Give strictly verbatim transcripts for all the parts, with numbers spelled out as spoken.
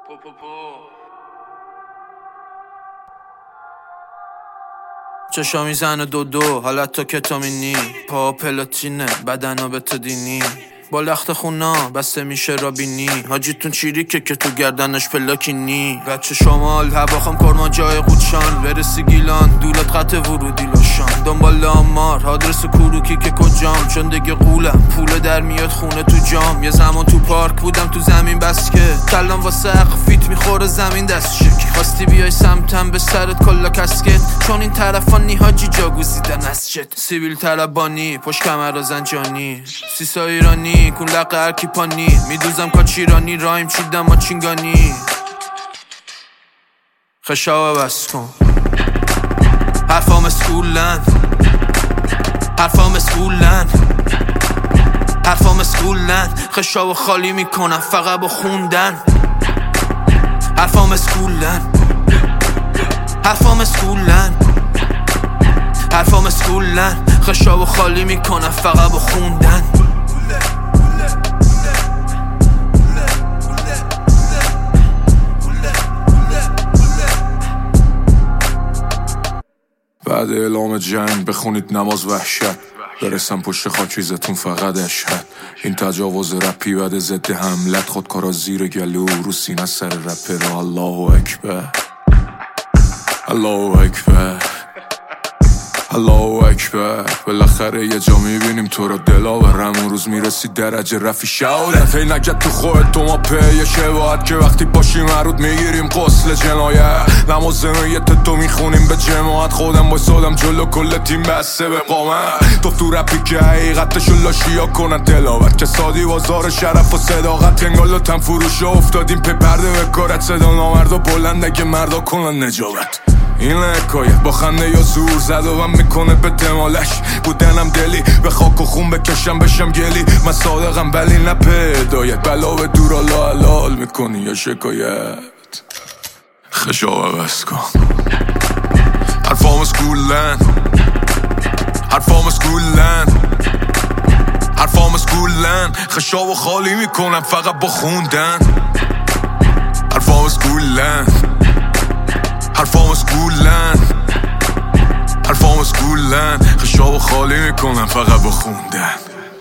چشا میزنه دو دو حالت تو کتامینی، پا پلاتینه بدنا به تو دینی، با لخت خونا بسته میشه رابینی، حاجیتون چیریکه که تو گردنش پلاکینی. بچه شمال هواخم کرمان جای قودشان، برسی گیلان دولت قطع ورودی لاشان، دنبال آمار آدرس کروکی که کجام، چون دیگه قولم پول در میاد خونه تو جام. یه زمان تو پارک بودم تو زمین بس که کلم واسه حق فیت میخوره زمین دست شک، خواستی بیای سمتم به سرت کلا کسکت، چون این طرفانی حاجی جا گزیدن از جت، سیبیل طلبانی پشت کمر زنجانی، سیسا ایرانی کن لقه هرکی پانی، میدوزم کاچیرانی رایم چیدم ما چینگانی. خشاوه بس کن حرفام اسکولن، حرفام اسکولن، حرفام اسکولن، خشاوه خالی میکنم فقط با خوندن. حرفام اسکولن، حرفام اسکولن، حرفام اسکولن، خشاوه خالی میکنم فقط با خوندن. بعد اعلام جنگ بخونید نماز وحشت، برسم پشت خاکریزتون فقط اشهد. این تجاوز رپی بعد ضد حملت، خودکارا زیر گلو رو سینه سر رپر. الله اکبر، الله اکبر، الله اکبر. بالاخره یه جا میبینیم تو رو دلاورم، اون روز میرسی درجه رفی شهادت. هی نگد تو خودت تو ما پیه شباهت، که وقتی باشیم مرود میگیریم قسل جنایت. نماز زنایت تو میخونیم به جماعت، خودم بایستادم جلو کل تیم بسته به قامت. تو تو رپی که حقیقتشو لاشیا کنن تلاوت، که سادی بازار شرف و صداقت، انگال تن فروش افتادیم پی پرده به کارت. صدا نامردا بلنده که مردا کنن نجابت. این حکایت با خنده یا زور زد و من میکنه به دمالش، بودنم دلی به خاک و خون بکشم بشم گلی. من صادقم ولی نه پیدایت، بلا به دور الا حلال میکنی یا شکایت. خشاوه بس کن حرفام اسکولن، حرفام اسکولن، حرفام اسکولن، خشاوه خالی میکنم فقط با خوندن. حرفام اسکولن، حرفام اسکولن، حرفام اسکولن، خشاوه خالی میکنم فقط با خوندن.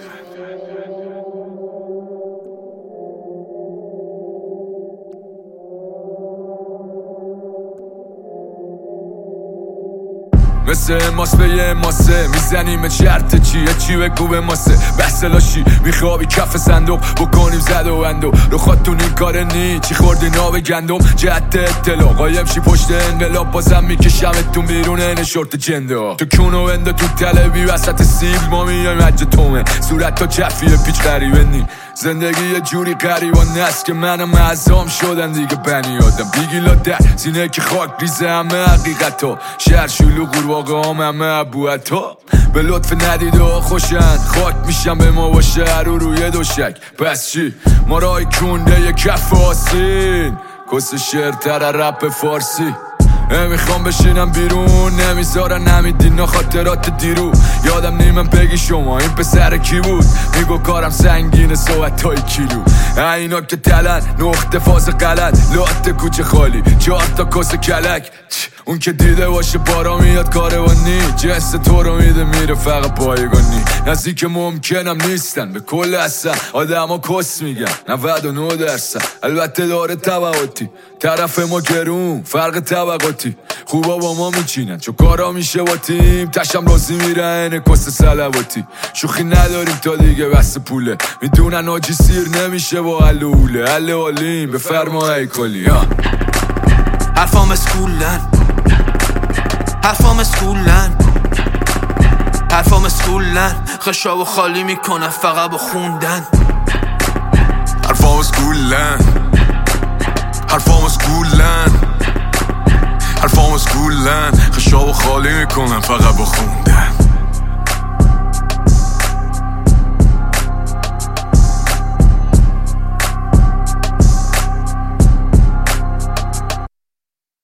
مثل ماس به یه ماسه میزنیم چرت چیه چی بگو به ماسه. بحث لاشی میخوابی کف صندوق بکنیم زد و بندو، رو خودتون این کار نی چی خوردی ناب گندم. جهت اطلاع قایم شی پشت انقلاب، بازم میکشمتون بیرون این شورت جنده. تو کونو بنده تو تلوی وسط سیبل، ما میایم حج تومه صورت تا چفیه پیچ غریبه نی. زندگی یه جوری غریبانه است که منم اعظام شدن دیگه بنی آدم. بیگیلا در سینه که خاک ریزه همه حقیقتا، شهر شلوغ قورباغه هم همه ابوعطا. به لطف ندیده ها خوشن خاک میشم به ما با شهر رو روی دوشک. پس چی؟ ما رای کنده یه کف آسین، کس شعر تر رپ فارسی. نمیخوام بشینم بیرون، نمیذارن نمیدین خاطرات دیرو. یادم نیمم بگی شما این پسر کی بود، میگو کارم سنگینه صحبت های کیلو. اینا که تلن نقطه فاز غلط، لات کوچه خالی چهار تا کس کلک. اون که دیده باشه بارا میاد کاروانی، جنس تو رو میده میره فقط پایگانی. نزدیک ممکنم نیستن به کل اصلا، آدم ها کس میگن نود و نه درصد. البته داره طبقاتی، طرف ما گرون فرق طبقاتی. خوبا با ما میچینن چون کارا میشه با تیم، تشم رازی میرن کس سلواتی. شوخی نداریم تا دیگه بس پوله، میدونن آجی سیر نمیشه با علوله. علی علیم به فرمای کلی. حرفام اسکولن، حرفام اسکولن، حرفام اسکولن، خشاوه خالی میکنم فقط با خوندن. حرفام اسکولن، حرفام اسکولن، حرفام اسکولن، خشاوه خالی میکنم فقط با خوندن.